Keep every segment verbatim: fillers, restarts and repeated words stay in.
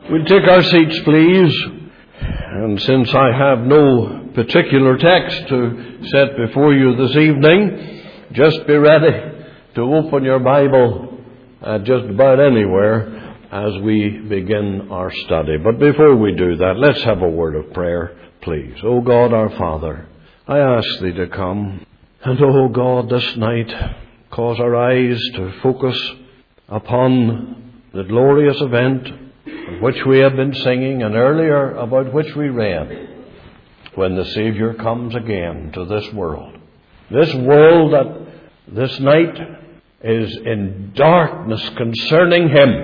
We'll take our seats, please. And since I have no particular text to set before you this evening, just be ready to open your Bible uh, just about anywhere as we begin our study. But before we do that, let's have a word of prayer, please. O God, our Father, I ask Thee to come. And, O God, this night, cause our eyes to focus upon the glorious event of which we have been singing, and earlier about which we read, when the Savior comes again to this world. This world that this night is in darkness concerning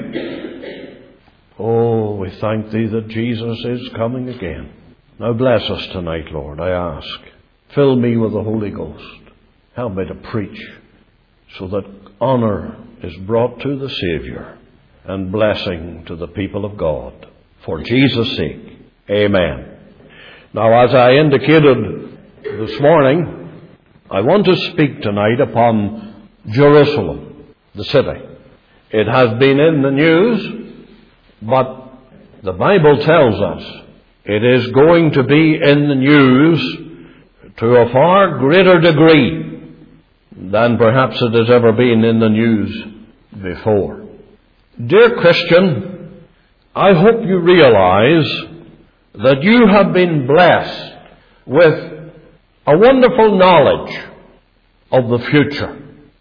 Him. Oh, we thank Thee that Jesus is coming again. Now bless us tonight, Lord, I ask. Fill me with the Holy Ghost. Help me to preach so that honor is brought to the Savior and blessing to the people of God. For Jesus' sake, amen. Now, as I indicated this morning, I want to speak tonight upon Jerusalem, the city. It has been in the news, but the Bible tells us it is going to be in the news to a far greater degree than perhaps it has ever been in the news before. Dear Christian, I hope you realize that you have been blessed with a wonderful knowledge of the future,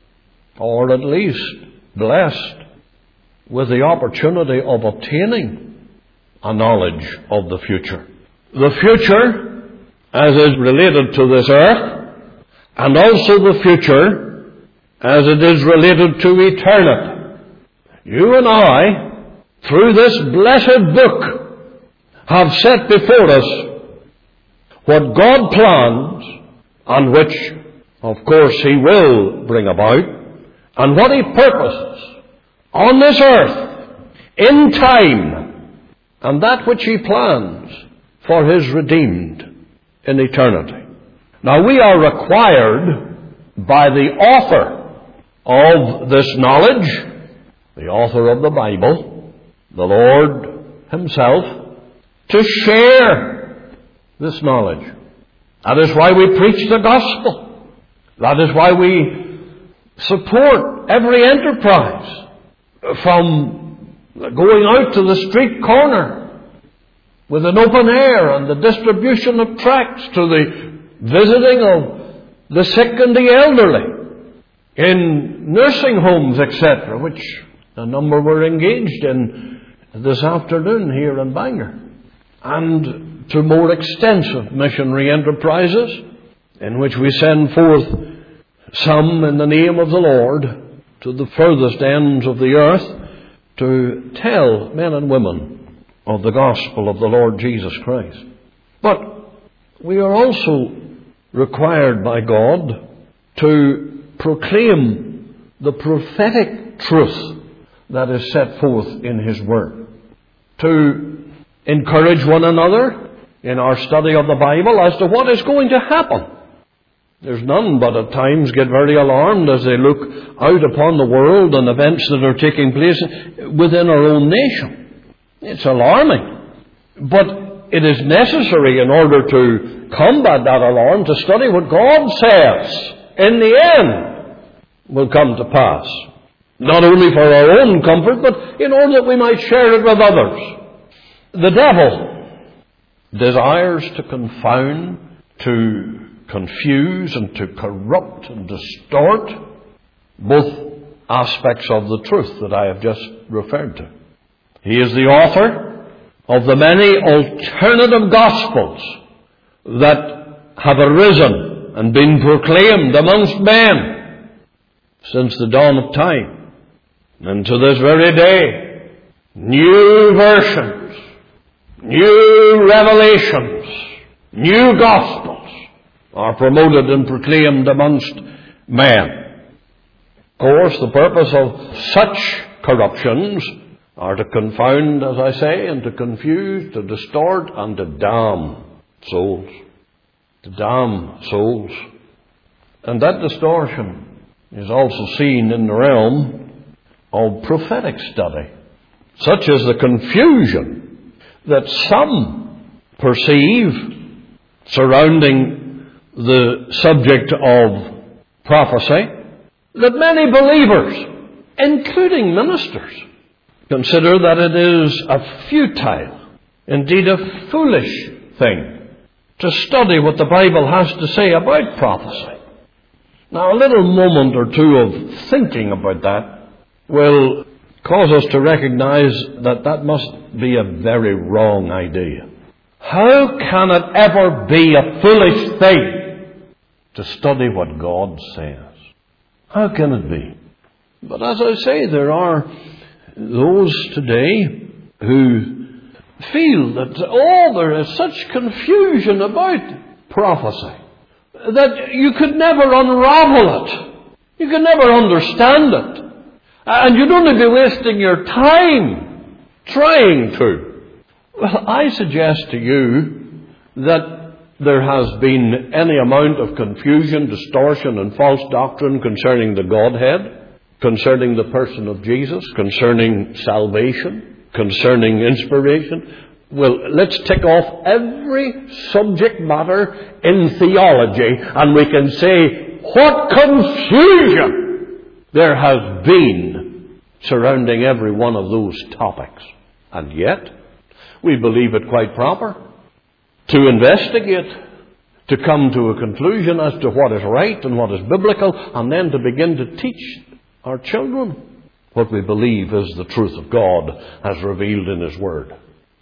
or at least blessed with the opportunity of obtaining a knowledge of the future. The future, as is related to this earth, and also the future as it is related to eternity. You and I, through this blessed book, have set before us what God plans, and which, of course, He will bring about, and what He purposes on this earth, in time, and that which He plans for His redeemed in eternity. Now, we are required by the author of this knowledge, the author of the Bible, the Lord Himself, to share this knowledge. That is why we preach the gospel. That is why we support every enterprise, from going out to the street corner with an open air and the distribution of tracts, to the visiting of the sick and the elderly in nursing homes, et cetera, which a number were engaged in this afternoon here in Bangor, and to more extensive missionary enterprises in which we send forth some in the name of the Lord to the furthest ends of the earth to tell men and women of the gospel of the Lord Jesus Christ. But we are also required by God to proclaim the prophetic truth that is set forth in His Word, to encourage one another in our study of the Bible as to what is going to happen. There's none but at times get very alarmed as they look out upon the world and events that are taking place within our own nation. It's alarming. But it is necessary, in order to combat that alarm, to study what God says in the end will come to pass. Not only for our own comfort, but in order that we might share it with others. The devil desires to confound, to confuse, and to corrupt and distort both aspects of the truth that I have just referred to. He is the author of the many alternative gospels that have arisen and been proclaimed amongst men since the dawn of time. And to this very day, new versions, new revelations, new gospels are promoted and proclaimed amongst men. Of course, the purpose of such corruptions are to confound, as I say, and to confuse, to distort, and to damn souls. To damn souls. And that distortion is also seen in the realm of prophetic study, such as the confusion that some perceive surrounding the subject of prophecy, that many believers, including ministers, consider that it is a futile, indeed a foolish thing to study what the Bible has to say about prophecy. Now, a little moment or two of thinking about that will cause us to recognize that that must be a very wrong idea. How can it ever be a foolish thing to study what God says? How can it be? But as I say, there are those today who feel that, oh, there is such confusion about prophecy that you could never unravel it. You could never understand it. And you'd only be wasting your time trying to. Well, I suggest to you that there has been any amount of confusion, distortion, and false doctrine concerning the Godhead, concerning the person of Jesus, concerning salvation, concerning inspiration. Well, let's tick off every subject matter in theology, and we can say what confusion there has been surrounding every one of those topics. And yet, we believe it quite proper to investigate, to come to a conclusion as to what is right and what is biblical, and then to begin to teach our children what we believe is the truth of God as revealed in His Word.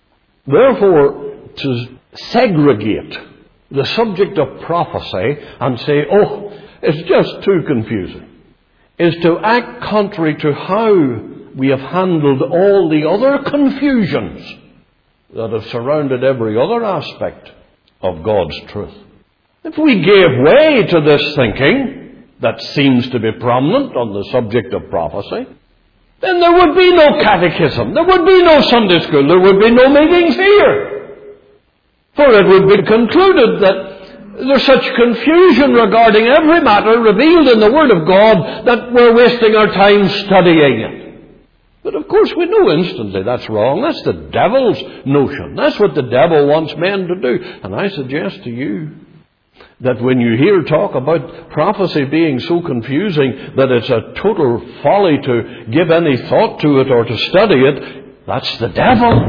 Therefore, to segregate the subject of prophecy and say, oh, it's just too confusing, is to act contrary to how we have handled all the other confusions that have surrounded every other aspect of God's truth. If we gave way to this thinking that seems to be prominent on the subject of prophecy, then there would be no catechism, there would be no Sunday school, there would be no meetings here. For it would be concluded that there's such confusion regarding every matter revealed in the Word of God that we're wasting our time studying it. But of course we know instantly that's wrong. That's the devil's notion. That's what the devil wants men to do. And I suggest to you that when you hear talk about prophecy being so confusing that it's a total folly to give any thought to it or to study it, that's the devil.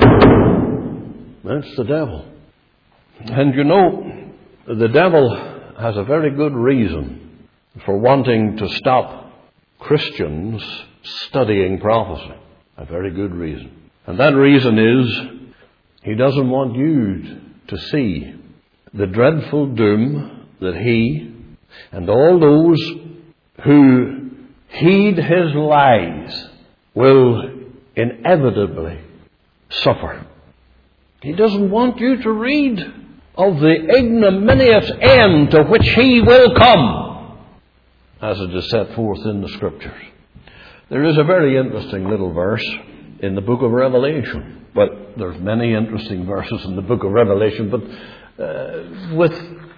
That's the devil. And you know, the devil has a very good reason for wanting to stop Christians studying prophecy. A very good reason. And that reason is he doesn't want you to see the dreadful doom that he and all those who heed his lies will inevitably suffer. He doesn't want you to read of the ignominious end to which he will come, as it is set forth in the Scriptures. There is a very interesting little verse in the book of Revelation. But there's many interesting verses in the book of Revelation, but uh, with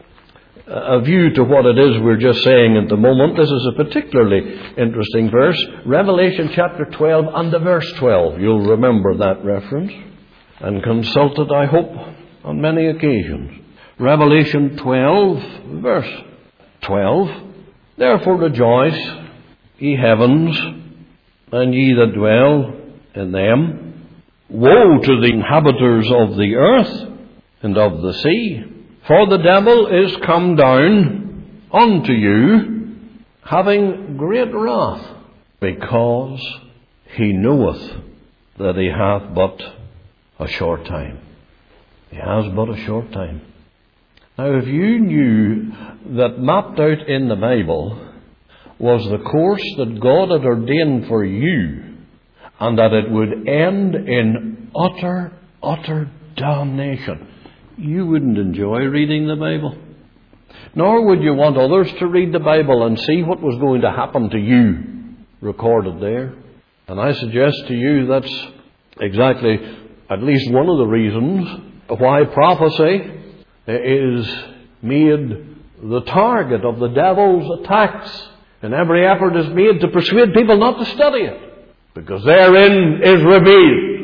a view to what it is we're just saying at the moment, this is a particularly interesting verse. Revelation chapter twelve and the verse twelve. You'll remember that reference and consult it, I hope, on many occasions. Revelation twelve, verse twelve. Therefore rejoice, ye heavens, and ye that dwell in them. Woe to the inhabitants of the earth and of the sea, for the devil is come down unto you, having great wrath, because he knoweth that he hath but a short time. He has but a short time. Now, if you knew that mapped out in the Bible was the course that God had ordained for you, and that it would end in utter, utter damnation, you wouldn't enjoy reading the Bible. Nor would you want others to read the Bible and see what was going to happen to you recorded there. And I suggest to you that's exactly at least one of the reasons why prophecy is made the target of the devil's attacks. And every effort is made to persuade people not to study it, because therein is revealed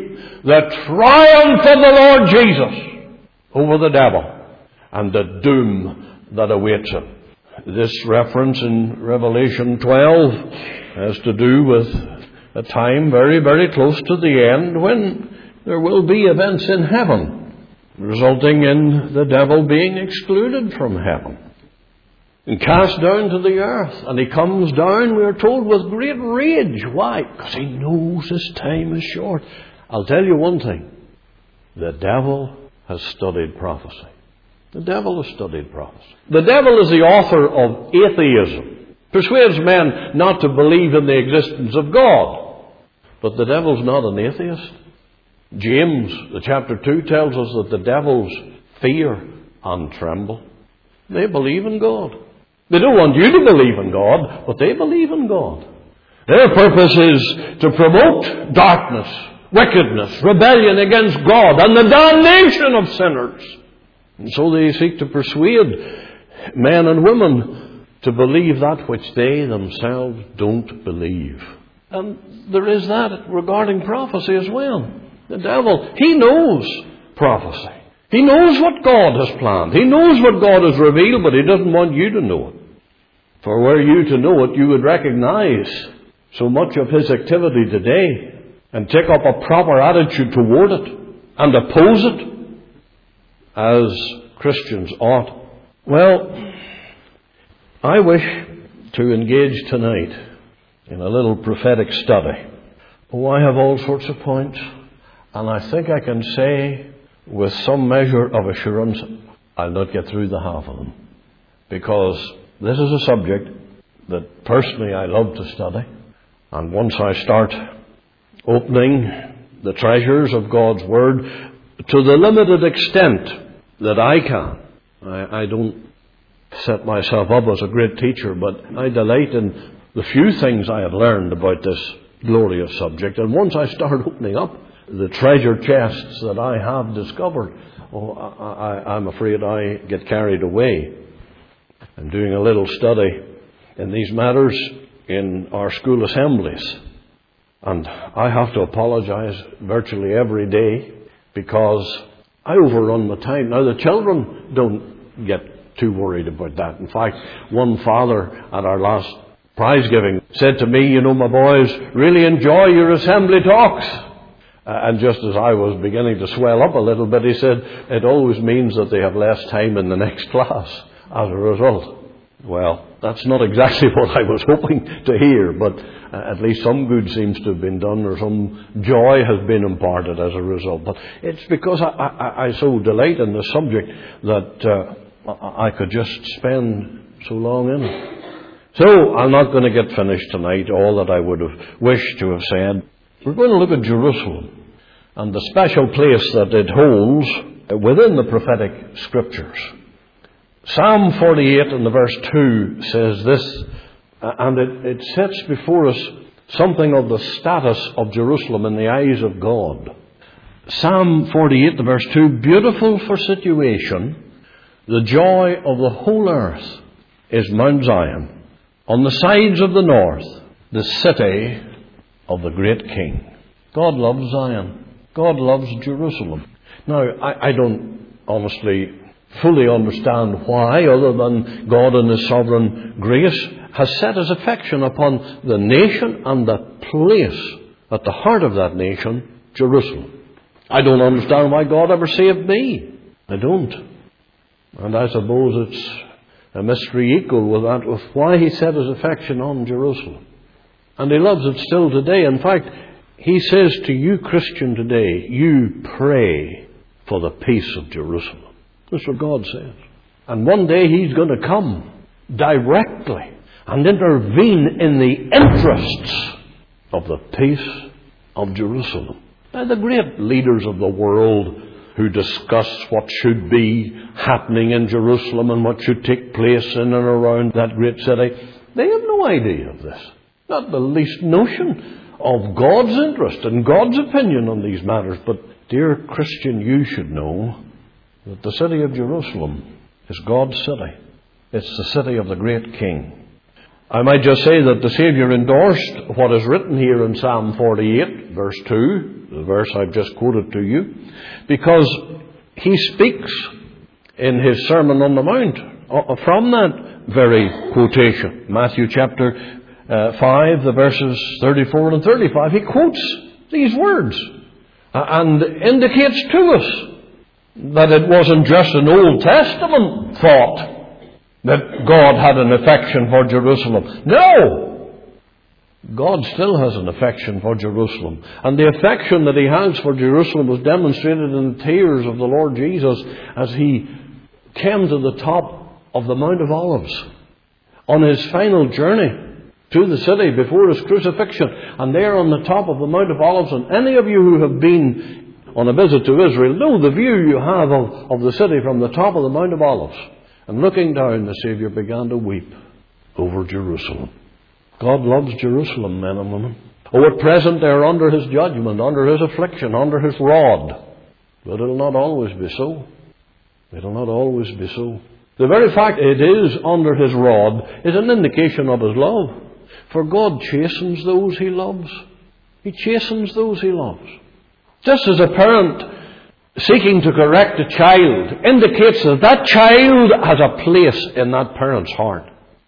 the triumph of the Lord Jesus over the devil and the doom that awaits him. This reference in Revelation twelve has to do with a time very, very close to the end when there will be events in heaven resulting in the devil being excluded from heaven and cast down to the earth. And he comes down, we are told, with great rage. Why? Because he knows his time is short. I'll tell you one thing. The devil has studied prophecy. The devil has studied prophecy. The devil is the author of atheism. Persuades men not to believe in the existence of God. But the devil's not an atheist. James, the chapter two, tells us that the devils fear and tremble. They believe in God. They don't want you to believe in God, but they believe in God. Their purpose is to promote darkness, wickedness, rebellion against God, and the damnation of sinners. And so they seek to persuade men and women to believe that which they themselves don't believe. And there is that regarding prophecy as well. The devil, he knows prophecy. He knows what God has planned. He knows what God has revealed, but he doesn't want you to know it. For were you to know it, you would recognize so much of his activity today and take up a proper attitude toward it and oppose it as Christians ought. Well, I wish to engage tonight in a little prophetic study. Oh, I have all sorts of points, and I think I can say with some measure of assurance I'll not get through the half of them, because this is a subject that personally I love to study, and once I start opening the treasures of God's Word to the limited extent that I can, I, I don't set myself up as a great teacher, but I delight in the few things I have learned about this glorious subject. And once I start opening up the treasure chests that I have discovered, oh, I, I, I'm afraid I get carried away. I'm doing a little study in these matters in our school assemblies, and I have to apologize virtually every day because I overrun my time. Now, the children don't get too worried about that. In fact, one father at our last prize giving said to me, you know, my boys really enjoy your assembly talks. Uh, and just as I was beginning to swell up a little bit, he said, it always means that they have less time in the next class as a result. Well, that's not exactly what I was hoping to hear, but uh, at least some good seems to have been done, or some joy has been imparted as a result. But it's because I, I, I so delight in the subject that uh, I could just spend so long in it. So I'm not going to get finished tonight all that I would have wished to have said. We're going to look at Jerusalem and the special place that it holds within the prophetic scriptures. Psalm forty-eight and the verse two says this, and it, it sets before us something of the status of Jerusalem in the eyes of God. Psalm forty-eight, the verse two, beautiful for situation, the joy of the whole earth is Mount Zion, on the sides of the north, the city of the great King. God loves Zion. God loves Jerusalem. Now, I, I don't honestly fully understand why, other than God in His sovereign grace has set His affection upon the nation and the place at the heart of that nation, Jerusalem. I don't understand why God ever saved me. I don't. And I suppose it's a mystery equal with that, with why He set His affection on Jerusalem. And He loves it still today. In fact, He says to you, Christian, today, you pray for the peace of Jerusalem. That's what God says. And one day He's going to come directly and intervene in the interests of the peace of Jerusalem. Now, the great leaders of the world who discuss what should be happening in Jerusalem and what should take place in and around that great city, they have no idea of this. Not the least notion of God's interest and God's opinion on these matters. But, dear Christian, you should know that the city of Jerusalem is God's city. It's the city of the great King. I might just say that the Saviour endorsed what is written here in Psalm forty-eight verse two, the verse I've just quoted to you, because he speaks in his Sermon on the Mount from that very quotation. Matthew chapter uh, five, the verses thirty-four and thirty-five, he quotes these words and indicates to us that it wasn't just an Old Testament thought that God had an affection for Jerusalem. No! God still has an affection for Jerusalem. And the affection that he has for Jerusalem was demonstrated in the tears of the Lord Jesus as he came to the top of the Mount of Olives on his final journey to the city before his crucifixion. And there on the top of the Mount of Olives, and any of you who have been on a visit to Israel know the view you have of, of the city from the top of the Mount of Olives. And looking down, the Saviour began to weep over Jerusalem. God loves Jerusalem, men and women. Oh, at present they are under his judgment, under his affliction, under his rod. But it'll not always be so. It'll not always be so. The very fact it is under his rod is an indication of his love. For God chastens those he loves. He chastens those he loves. Just as a parent seeking to correct a child indicates that that child has a place in that parent's heart.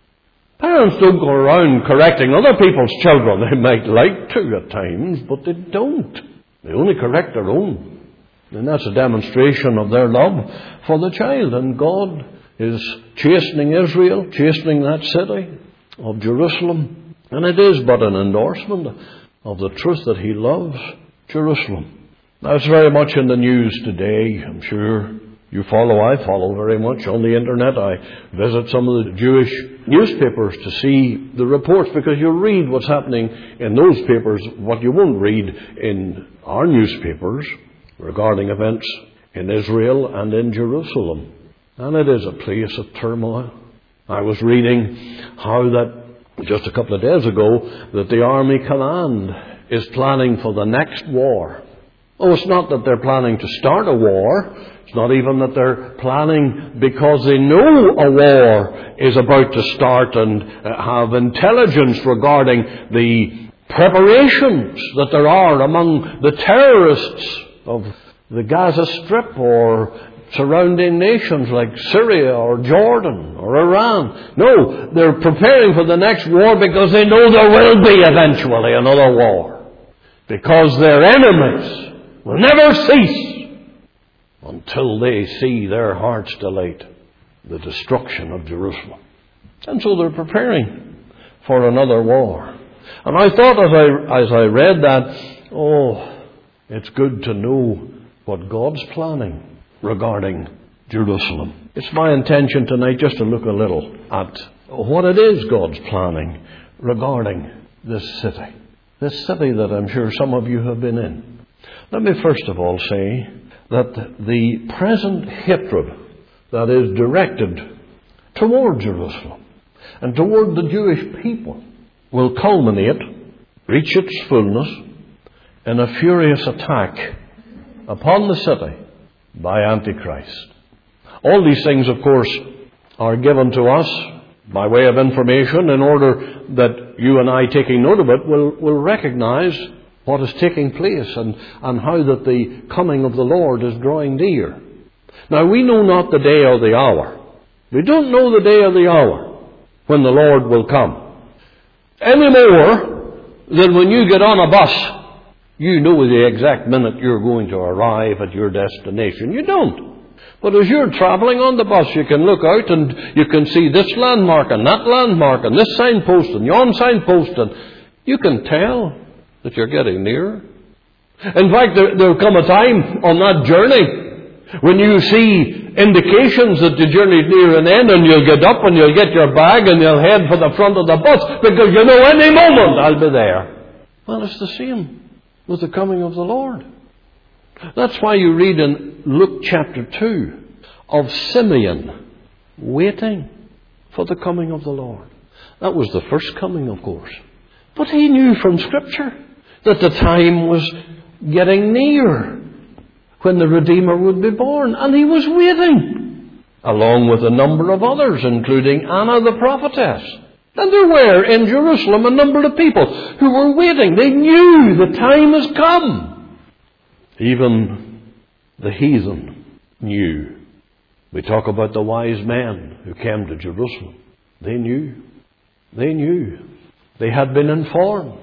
Parents don't go around correcting other people's children. They might like to at times, but they don't. They only correct their own. And that's a demonstration of their love for the child. And God is chastening Israel, chastening that city of Jerusalem. And it is but an endorsement of the truth that he loves Jerusalem. Now, it's very much in the news today, I'm sure. You follow, I follow very much on the internet. I visit some of the Jewish newspapers to see the reports, because you read what's happening in those papers, what you won't read in our newspapers regarding events in Israel and in Jerusalem. And it is a place of turmoil. I was reading how that just a couple of days ago that the Army Command is planning for the next war. Oh, it's not that they're planning to start a war. It's not even that they're planning because they know a war is about to start and have intelligence regarding the preparations that there are among the terrorists of the Gaza Strip or surrounding nations like Syria or Jordan or Iran. No, they're preparing for the next war because they know there will be eventually another war. Because their enemies will never cease until they see their heart's delight, the destruction of Jerusalem. And so they're preparing for another war. And I thought as I, as I read that, oh, it's good to know what God's planning regarding Jerusalem. It's my intention tonight just to look a little at what it is God's planning regarding this city. This city that I'm sure some of you have been in. Let me first of all say that the present hatred that is directed toward Jerusalem and toward the Jewish people will culminate, reach its fullness, in a furious attack upon the city by Antichrist. All these things, of course, are given to us by way of information in order that you and I, taking note of it, will, will recognize what is taking place and, and how that the coming of the Lord is drawing near. Now, we know not the day or the hour. We don't know the day or the hour when the Lord will come. Any more than when you get on a bus, you know the exact minute you're going to arrive at your destination. You don't. But as you're traveling on the bus, you can look out and you can see this landmark and that landmark and this signpost and yon signpost, and you can tell that you're getting nearer. In fact, there will come a time on that journey when you see indications that the journey's near an end, and you'll get up and you'll get your bag and you'll head for the front of the bus because you know any moment I'll be there. Well, it's the same with the coming of the Lord. That's why you read in Luke chapter two of Simeon waiting for the coming of the Lord. That was the first coming, of course. But he knew from Scripture that the time was getting near when the Redeemer would be born. And he was waiting, along with a number of others, including Anna the prophetess. And there were in Jerusalem a number of people who were waiting. They knew the time has come. Even the heathen knew. We talk about the wise men who came to Jerusalem. They knew. They knew. They had been informed.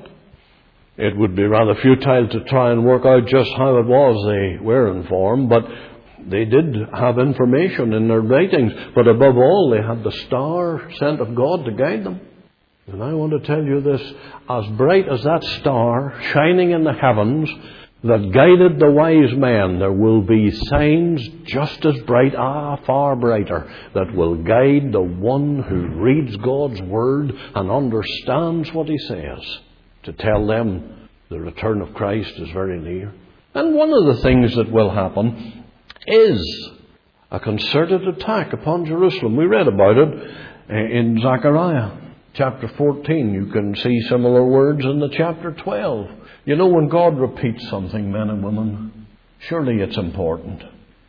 It would be rather futile to try and work out just how it was they were informed, but they did have information in their writings. But above all, they had the star sent of God to guide them. And I want to tell you this, as bright as that star shining in the heavens that guided the wise men, there will be signs just as bright, ah, far brighter, that will guide the one who reads God's Word and understands what He says, to tell them the return of Christ is very near. And one of the things that will happen is a concerted attack upon Jerusalem. We read about it in Zechariah chapter fourteen. You can see similar words in the chapter twelve. You know, when God repeats something, men and women, surely it's important.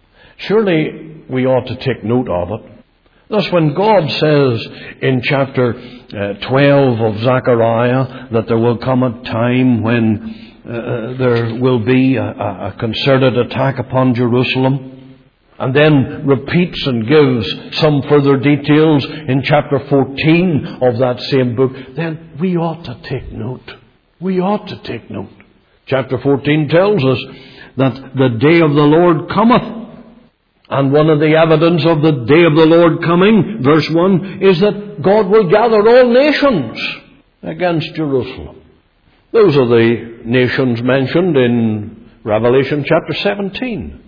Surely we ought to take note of it. Thus, when God says in chapter uh, twelve of Zechariah that there will come a time when uh, there will be a, a concerted attack upon Jerusalem, and then repeats and gives some further details in chapter fourteen of that same book, then we ought to take note. We ought to take note. Chapter fourteen tells us that the day of the Lord cometh. And one of the evidence of the day of the Lord coming, verse one, is that God will gather all nations against Jerusalem. Those are the nations mentioned in Revelation chapter seventeen.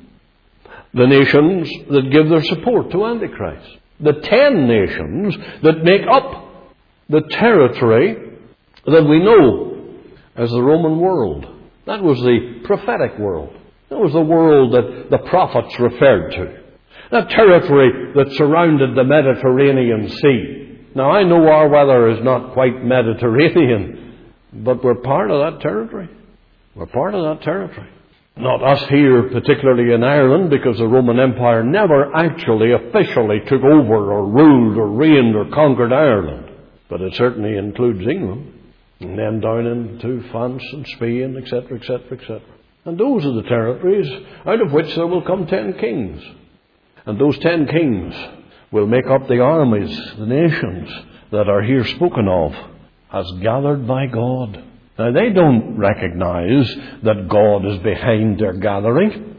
The nations that give their support to Antichrist. The ten nations that make up the territory that we know as the Roman world. That was the prophetic world. That was the world that the prophets referred to. That territory that surrounded the Mediterranean Sea. Now, I know our weather is not quite Mediterranean, but we're part of that territory. We're part of that territory. Not us here, particularly in Ireland, because the Roman Empire never actually officially took over or ruled or reigned or conquered Ireland. But it certainly includes England. And then down into France and Spain, et cetera, et cetera, et cetera. And those are the territories out of which there will come ten kings. And those ten kings will make up the armies, the nations that are here spoken of as gathered by God. Now, they don't recognize that God is behind their gathering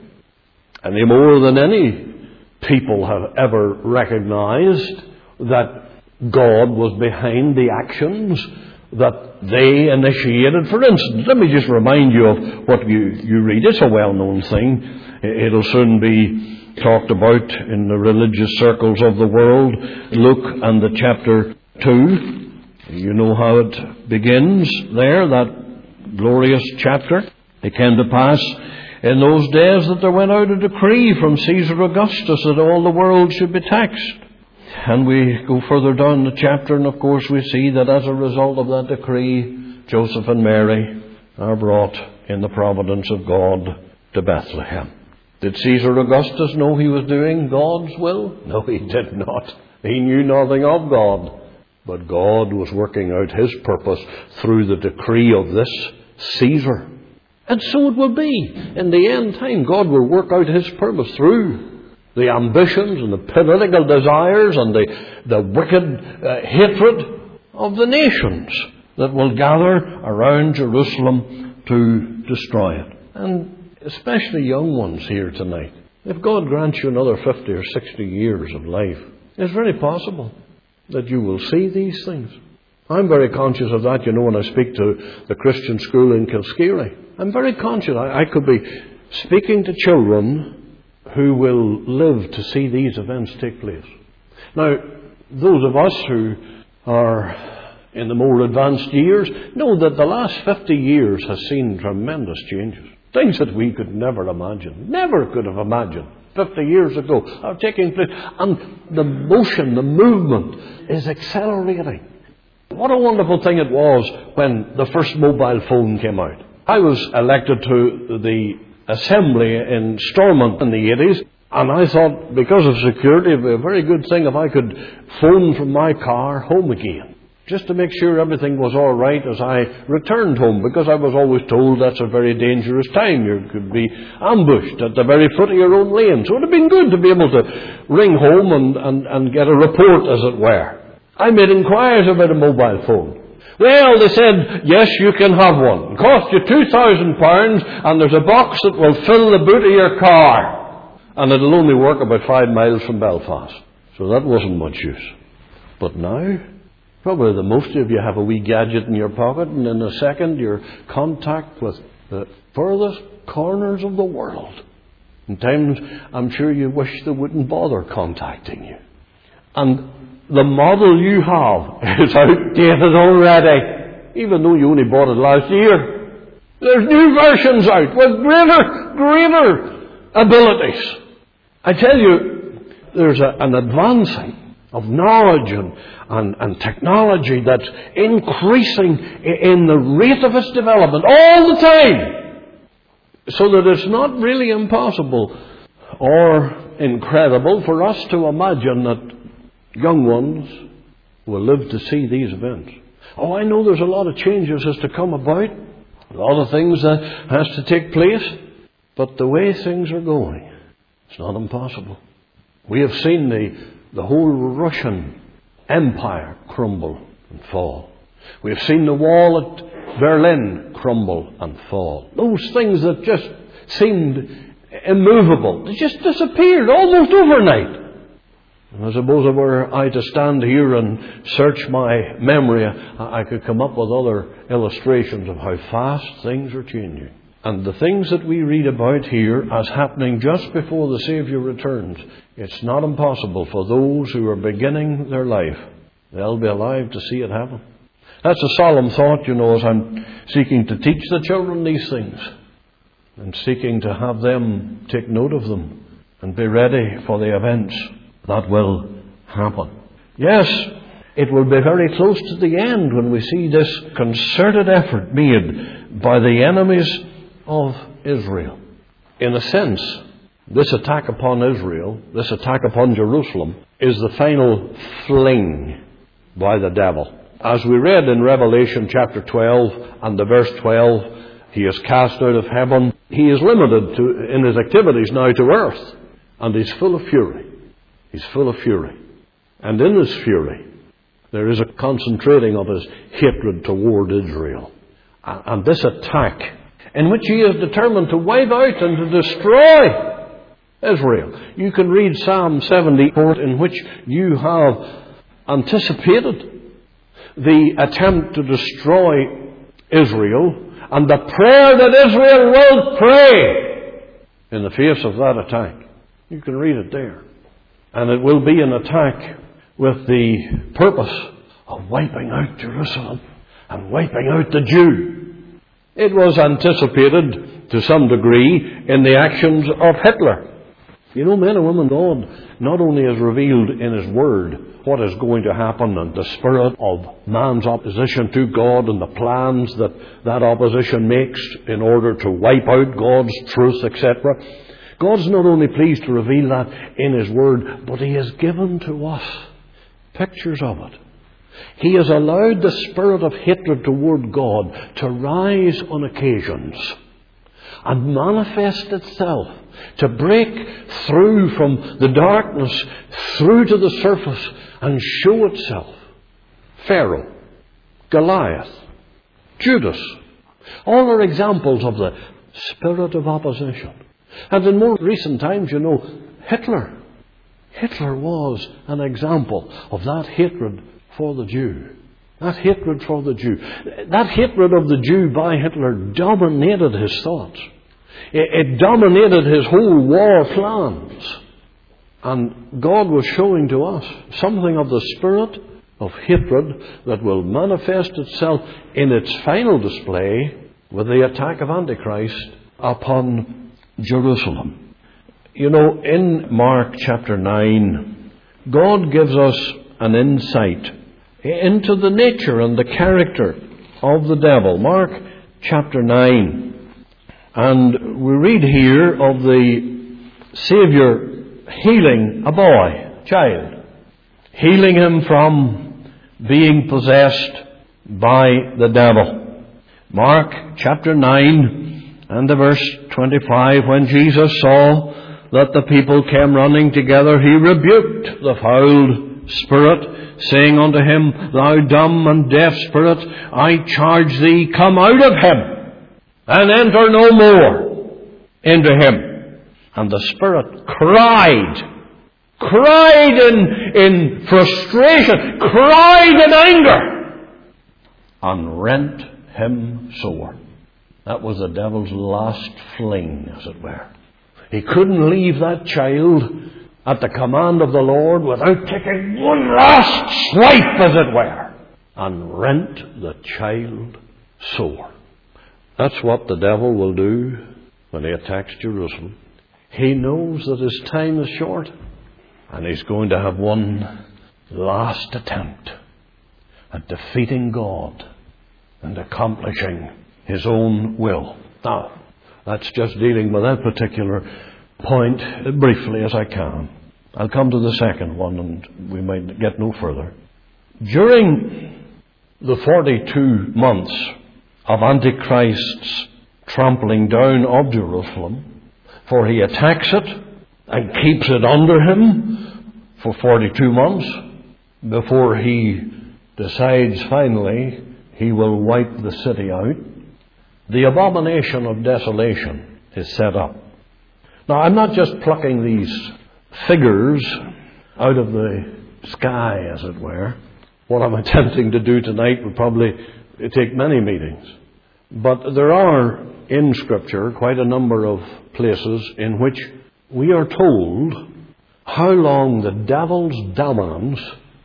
any more than any people have ever recognized that God was behind the actions that they initiated. For instance, let me just remind you of what you, you read. It's a well-known thing. It'll soon be talked about in the religious circles of the world. Luke and the chapter two. You know how it begins there, that glorious chapter. It came to pass in those days that there went out a decree from Caesar Augustus that all the world should be taxed. And we go further down the chapter, and of course we see that as a result of that decree, Joseph and Mary are brought in the providence of God to Bethlehem. Did Caesar Augustus know he was doing God's will? No, he did not. He knew nothing of God. But God was working out His purpose through the decree of this Caesar. And so it will be. In the end time, God will work out His purpose through the ambitions and the political desires and the, the wicked uh, hatred of the nations that will gather around Jerusalem to destroy it. And especially young ones here tonight. If God grants you another fifty or sixty years of life, it's very possible that you will see these things. I'm very conscious of that, you know, when I speak to the Christian school in Kilskeery. I'm very conscious. I, I could be speaking to children who will live to see these events take place. Now, those of us who are in the more advanced years know that the last fifty years has seen tremendous changes. Things that we could never imagine, never could have imagined fifty years ago are taking place. And the motion, the movement is accelerating. What a wonderful thing it was when the first mobile phone came out. I was elected to the assembly in Stormont in the eighties, and I thought, because of security, it would be a very good thing if I could phone from my car home again. just to make sure everything was all right as I returned home, because I was always told that's a very dangerous time. You could be ambushed at the very foot of your own lane. So it would have been good to be able to ring home and, and, and get a report, as it were. I made inquiries about a mobile phone. Well, they said, yes, you can have one. It costs you two thousand pounds, and there's a box that will fill the boot of your car. And it'll only work about five miles from Belfast. So that wasn't much use. But now, probably the most of you have a wee gadget in your pocket, and in a second you're in contact with the furthest corners of the world. In times, I'm sure you wish they wouldn't bother contacting you. And the model you have is outdated already, even though you only bought it last year. There's new versions out with greater, greater abilities. I tell you, there's a, an advancing of knowledge and, and, and technology that's increasing in the rate of its development all the time, so that it's not really impossible or incredible for us to imagine that young ones will live to see these events. Oh, I know there's a lot of changes has to come about, a lot of things that has to take place, but the way things are going, it's not impossible. We have seen the, the whole Russian Empire crumble and fall. We have seen the wall at Berlin crumble and fall. Those things that just seemed immovable, they just disappeared almost overnight. And I suppose if were I to stand here and search my memory, I could come up with other illustrations of how fast things are changing. And the things that we read about here as happening just before the Saviour returns, it's not impossible for those who are beginning their life. They'll be alive to see it happen. That's a solemn thought, you know, as I'm seeking to teach the children these things and seeking to have them take note of them and be ready for the events that will happen. Yes, it will be very close to the end when we see this concerted effort made by the enemies of Israel. In a sense, this attack upon Israel, this attack upon Jerusalem, is the final fling by the devil. As we read in Revelation chapter twelve and the verse twelve, he is cast out of heaven. He is limited to, in his activities now to earth, and he's full of fury. He's full of fury. And in his fury, there is a concentrating of his hatred toward Israel. And this attack, in which he is determined to wipe out and to destroy Israel. You can read Psalm seventy-four, in which you have anticipated the attempt to destroy Israel and the prayer that Israel will pray in the face of that attack. You can read it there. And it will be an attack with the purpose of wiping out Jerusalem and wiping out the Jew. It was anticipated to some degree in the actions of Hitler. You know, men and women, God not only has revealed in His Word what is going to happen and the spirit of man's opposition to God and the plans that that opposition makes in order to wipe out God's truth, et cetera. God's not only pleased to reveal that in His Word, but He has given to us pictures of it. He has allowed the spirit of hatred toward God to rise on occasions and manifest itself, to break through from the darkness through to the surface and show itself. Pharaoh, Goliath, Judas, all are examples of the spirit of opposition. And in more recent times, you know, Hitler. Hitler was an example of that hatred for the Jew. That hatred for the Jew. That hatred of the Jew by Hitler dominated his thoughts. It, it dominated his whole war plans. And God was showing to us something of the spirit of hatred that will manifest itself in its final display with the attack of Antichrist upon Jerusalem. You know, in Mark chapter nine, God gives us an insight into the nature and the character of the devil. Mark chapter nine. And we read here of the Saviour healing a boy, child, healing him from being possessed by the devil. Mark chapter nine and the verse twenty-five, when Jesus saw that the people came running together, he rebuked the foul spirit, saying unto him, Thou dumb and deaf spirit, I charge thee, come out of him, and enter no more into him. And the spirit cried, cried in, in frustration, cried in anger, and rent him sore. That was the devil's last fling, as it were. He couldn't leave that child at the command of the Lord without taking one last swipe, as it were, and rent the child sore. That's what the devil will do when he attacks Jerusalem. He knows that his time is short, and he's going to have one last attempt at defeating God and accomplishing his own will. Now, that's just dealing with that particular point briefly as I can. I'll come to the second one, and we might get no further. During the forty-two months of Antichrist's trampling down of Jerusalem, for he attacks it and keeps it under him for forty-two months before he decides finally he will wipe the city out, the abomination of desolation is set up. Now, I'm not just plucking these figures out of the sky, as it were. What I'm attempting to do tonight would probably take many meetings. But there are in Scripture quite a number of places in which we are told how long the devil's dominance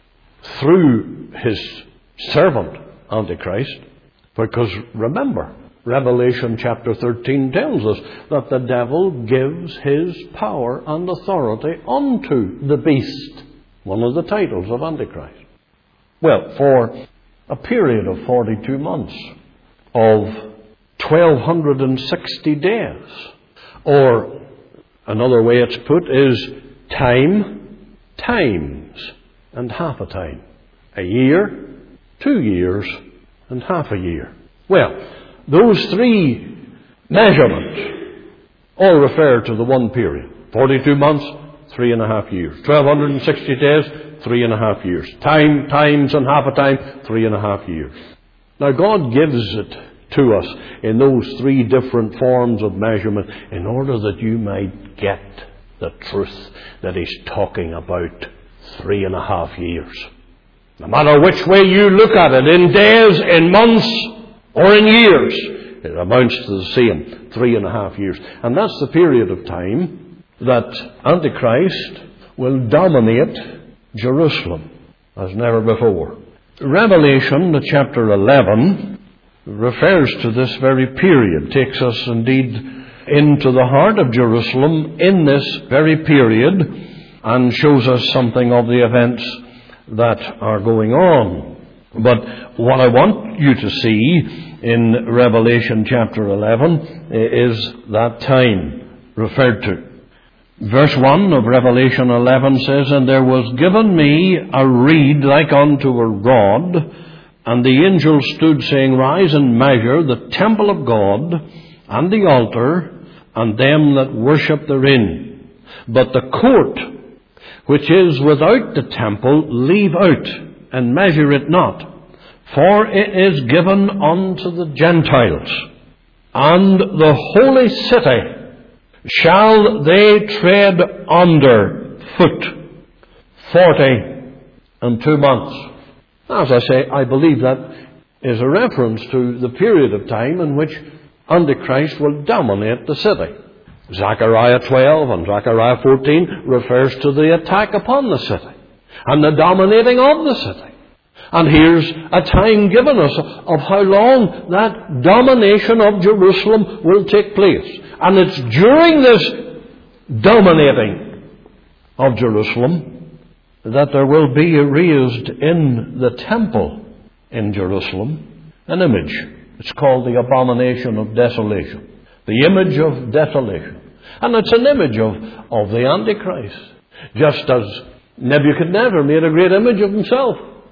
through his servant, Antichrist, because remember, Revelation chapter thirteen tells us that the devil gives his power and authority unto the beast, one of the titles of Antichrist. Well, for a period of forty-two months, of twelve sixty days, or another way it's put is time, times, and half a time. A year, two years, and half a year. Well, those three measurements all refer to the one period. forty-two months, three and a half years. twelve sixty days, three and a half years. Time, times, and half a time, three and a half years. Now, God gives it to us in those three different forms of measurement in order that you might get the truth that He's talking about three and a half years. No matter which way you look at it, in days, in months, or in years, it amounts to the same, three and a half years. And that's the period of time that Antichrist will dominate Jerusalem as never before. Revelation, the chapter eleven, refers to this very period, takes us indeed into the heart of Jerusalem in this very period, and shows us something of the events that are going on. But what I want you to see in Revelation chapter eleven is that time referred to. Verse one of Revelation eleven says, And there was given me a reed like unto a rod, and the angel stood, saying, Rise and measure the temple of God, and the altar, and them that worship therein. But the court which is without the temple leave out, and measure it not. For it is given unto the Gentiles, and the holy city shall they tread under foot forty and two months. As I say, I believe that is a reference to the period of time in which Antichrist will dominate the city. Zechariah twelve and Zechariah fourteen refers to the attack upon the city and the dominating of the city. And here's a time given us of how long that domination of Jerusalem will take place. And it's during this dominating of Jerusalem that there will be raised in the temple in Jerusalem an image. It's called the abomination of desolation. The image of desolation. And it's an image of, of the Antichrist. Just as Nebuchadnezzar made a great image of himself.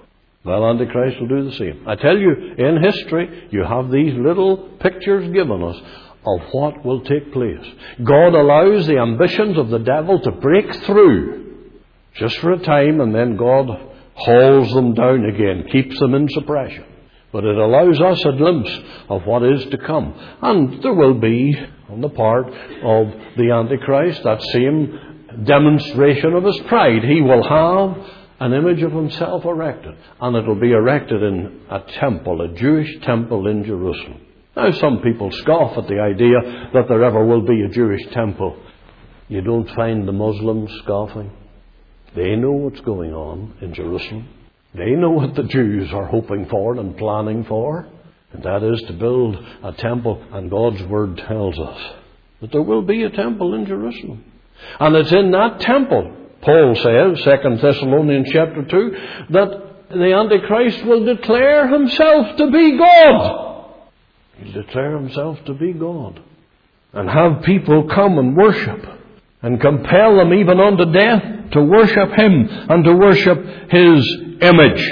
Well, Antichrist will do the same. I tell you, in history, you have these little pictures given us of what will take place. God allows the ambitions of the devil to break through just for a time, and then God hauls them down again, keeps them in suppression. But it allows us a glimpse of what is to come. And there will be, on the part of the Antichrist, that same demonstration of his pride. He will have an image of himself erected, and it will be erected in a temple, a Jewish temple in Jerusalem. Now, some people scoff at the idea that there ever will be a Jewish temple. You don't find the Muslims scoffing. They know what's going on in Jerusalem. They know what the Jews are hoping for and planning for, and that is to build a temple. And God's Word tells us that there will be a temple in Jerusalem. And it's in that temple, Paul says, Second Thessalonians chapter two, that the Antichrist will declare himself to be God. He'll declare himself to be God. And have people come and worship, and compel them even unto death to worship him and to worship his image.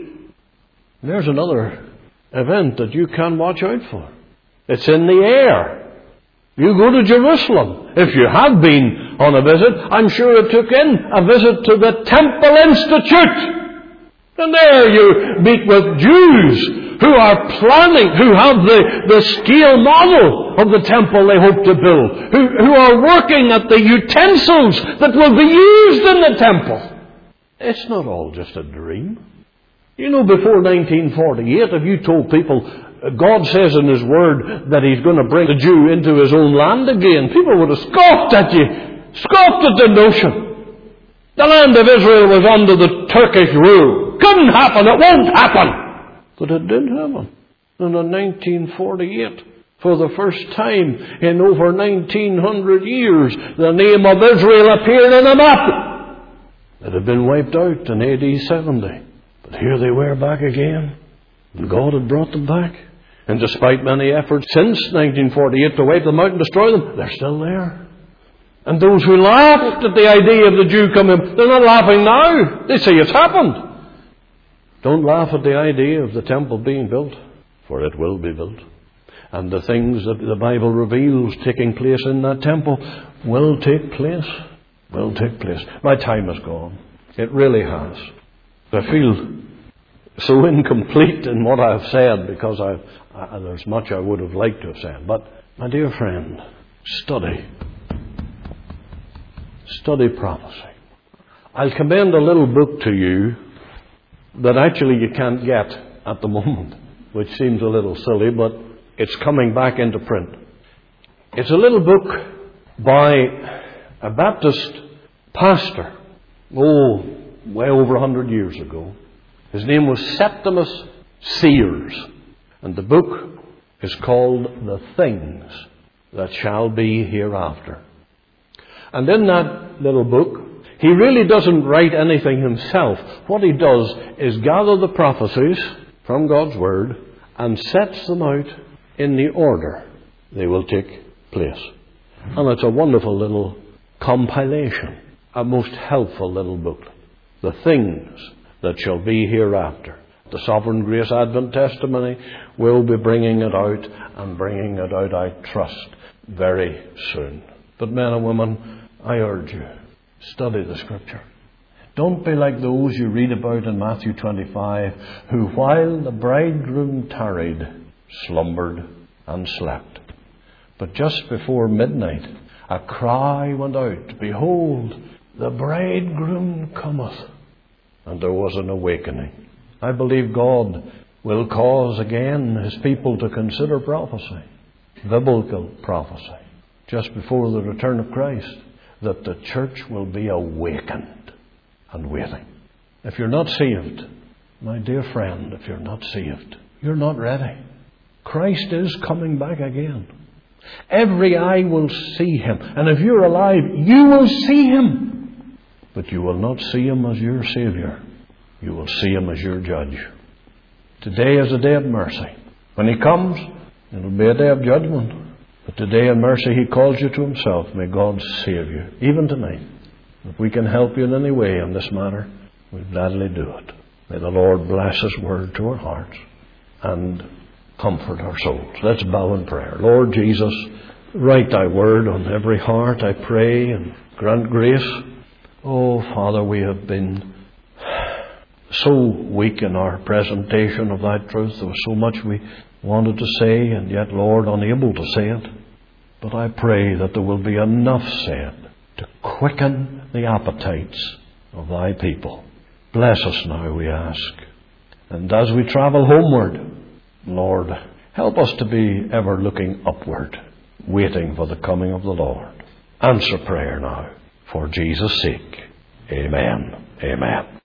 There's another event that you can watch out for. It's in the air. You go to Jerusalem. If you have been on a visit, I'm sure it took in a visit to the Temple Institute. And there you meet with Jews who are planning, who have the, the scale model of the temple they hope to build, who, who are working at the utensils that will be used in the temple. It's not all just a dream. You know, before nineteen forty-eight, if you told people God says in His Word that He's going to bring the Jew into His own land again, people would have scoffed at you, scoffed at the notion. The land of Israel was under the Turkish rule. Couldn't happen, it won't happen. But it did happen. And in nineteen forty-eight, for the first time in over nineteen hundred years, the name of Israel appeared in a map. It had been wiped out in A D seventy. But here they were back again. And God had brought them back. And despite many efforts since nineteen forty-eight to wipe them out and destroy them, they're still there. And those who laughed at the idea of the Jew coming, they're not laughing now. They say it's happened. Don't laugh at the idea of the temple being built, for it will be built. And the things that the Bible reveals taking place in that temple will take place. Will take place. My time is gone. It really has. I feel so incomplete in what I've said because I've, I, there's much I would have liked to have said. But, my dear friend, study. Study prophecy. I'll commend a little book to you that actually you can't get at the moment, which seems a little silly, but it's coming back into print. It's a little book by a Baptist pastor, oh, way over a hundred years ago. His name was Septimus Sears, and the book is called The Things That Shall Be Hereafter. And in that little book, he really doesn't write anything himself. What he does is gather the prophecies from God's Word and sets them out in the order they will take place. And it's a wonderful little compilation, a most helpful little book. The Things That Shall Be Hereafter. The Sovereign Grace Advent Testimony will be bringing it out, and bringing it out, I trust, very soon. But men and women, I urge you, study the Scripture. Don't be like those you read about in Matthew twenty-five, who while the bridegroom tarried, slumbered and slept. But just before midnight, a cry went out, Behold, the bridegroom cometh. And there was an awakening. I believe God will cause again His people to consider prophecy, biblical prophecy, just before the return of Christ, that the church will be awakened and waiting. If you're not saved, my dear friend, if you're not saved, you're not ready. Christ is coming back again. Every eye will see Him. And if you're alive, you will see Him. But you will not see Him as your Savior. You will see Him as your Judge. Today is a day of mercy. When He comes, it will be a day of judgment. But today in mercy He calls you to Himself. May God save you, even tonight. If we can help you in any way in this matter, we'll gladly do it. May the Lord bless His word to our hearts and comfort our souls. Let's bow in prayer. Lord Jesus, write Thy word on every heart, I pray, and grant grace. Oh, Father, we have been so weak in our presentation of Thy truth. There was so much we wanted to say, and yet, Lord, unable to say it. But I pray that there will be enough said to quicken the appetites of Thy people. Bless us now, we ask. And as we travel homeward, Lord, help us to be ever looking upward, waiting for the coming of the Lord. Answer prayer now, for Jesus' sake. Amen. Amen.